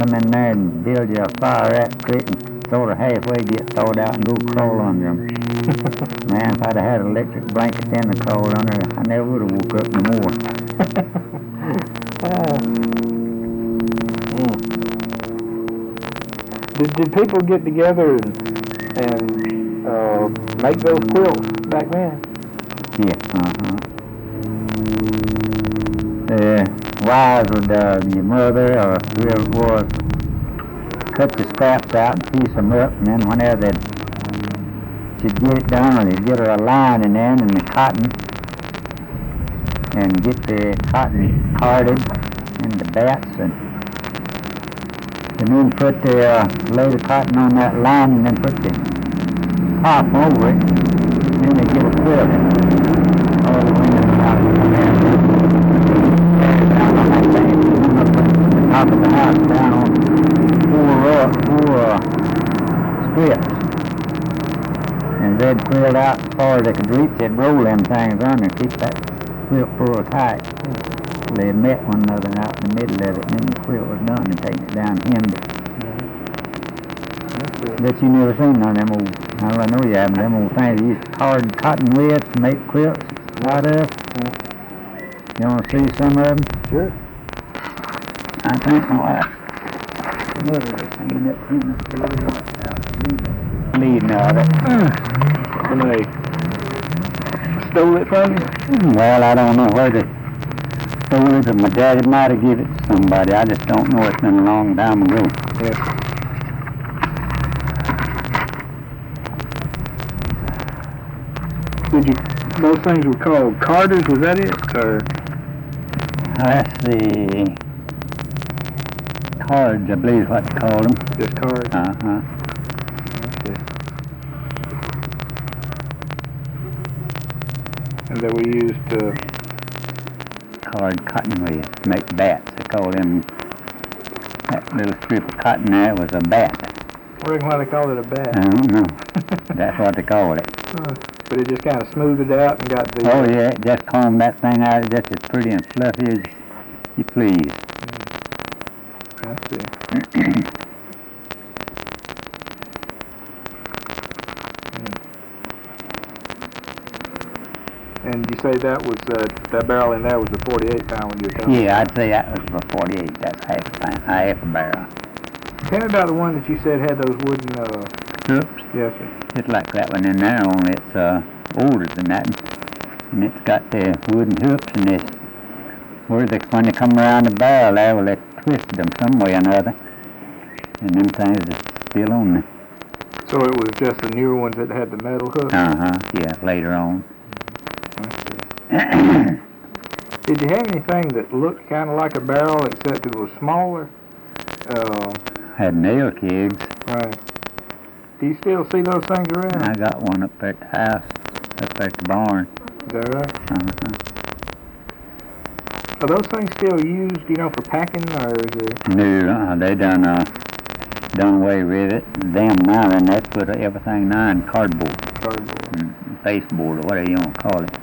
come in there and build you a fire at quick and sort of halfway get thawed out and go crawl under them. Man, if I'd have had electric blankets in the crawl under, I never would have woke up no more. Did people get together and make those quilts back then? Yeah, The wives would, your mother or whoever it was, cut the scraps out and piece them up, and then whenever she'd get it done, or they'd get her a line in there and the cotton, and get the cotton carded into bats, and then lay the cotton on that line, and then put the top over it, and then they get a quilt all the way out down on that thing, and up at the top of the house, down on four strips. And they'd quilt out as far as they could reach, they'd roll them things under and keep that quilt pulled tight. They met one another out in the middle of it, and then the quilt was done and taking it down and hemmed it. Bet you never seen none of them old, I know you haven't, them old things they used to card cotton with to make quilts out of. You want to see some of them? Sure. I think my wife leading out of it. Somebody stole it from you? Well, I don't know where they stole it, but my daddy might have given it to somebody. I just don't know. It's been a long time ago. Yeah. Those things were called carders, was that it? Or that's the cards, I believe is what they call them. just cards? Uh-huh. Okay. And that we used Card cotton with to make bats. They call them, that little strip of cotton there was a bat. I reckon why they call it a bat. I don't know. That's what they call it. But it just kind of smoothed it out and got the... Oh yeah, just comb that thing out, just as pretty and fluffy as you please. I see. And you say that was, that barrel in there was the 48 pound when you were telling me? Yeah, I'd say that was for 48. That's half a barrel. Tell me about the one that you said had those wooden, Oops. yes, sir. Just like that one in there, only it's older than that. And it's got the wooden hoops, and it's when they come around the barrel there, well, they twisted them some way or another. And them things are still on there. So it was just the newer ones that had the metal hook? Uh-huh, yeah, later on. I see. Did you have anything that looked kind of like a barrel except it was smaller? Had nail kegs. Right. Do you still see those things around? I got one up there at the house, up there at the barn. Is that right? Uh-huh. Are those things still used, for packing, or is it? No, they done away with it. Them now, and they put everything now in cardboard. Cardboard. Baseboard, or whatever you want to call it.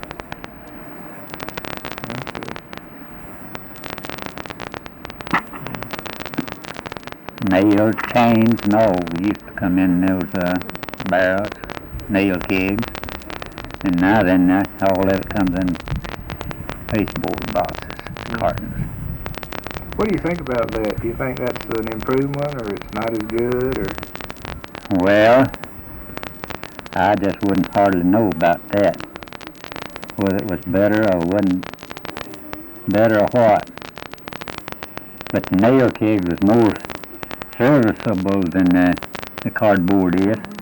Nails, chains, and all used to come in those barrels, nail kegs. And now then, all of it comes in pasteboard boxes, cartons. What do you think about that? Do you think that's an improvement, or it's not as good, or? Well, I just wouldn't hardly know about that, whether it was better or wasn't better or what. But the nail keg was more serviceable than the cardboard is.